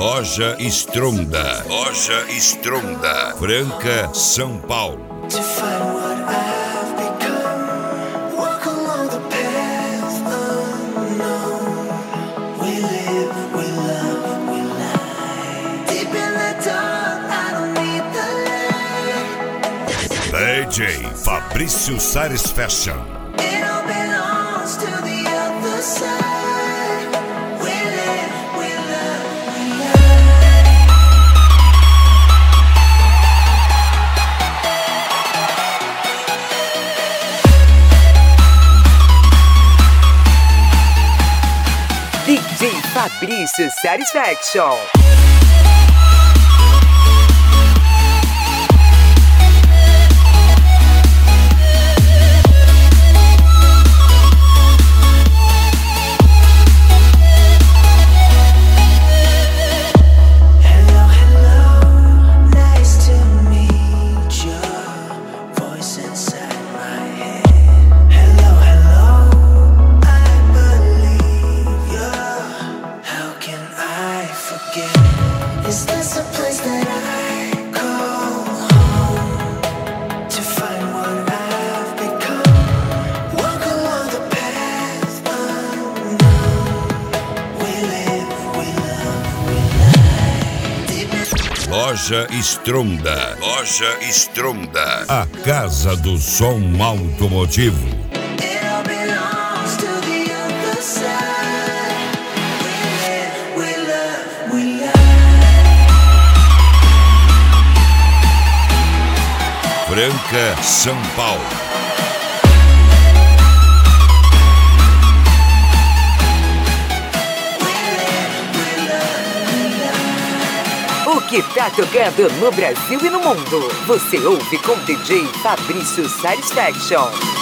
Loja Stronda. Loja Stronda. Franca, São Paulo. DJ Fabrício Sares Fashion. DJ Fabrício Satisfaction. Is this a place that I call home to find what I've become? Walk along the path unknown. We live, we love, we lie. Deep in... Loja Stronda. Loja Stronda. A casa do som automotivo. Franca, São Paulo. O que tá tocando no Brasil e no mundo, você ouve com DJ Fabrício Satisfaction.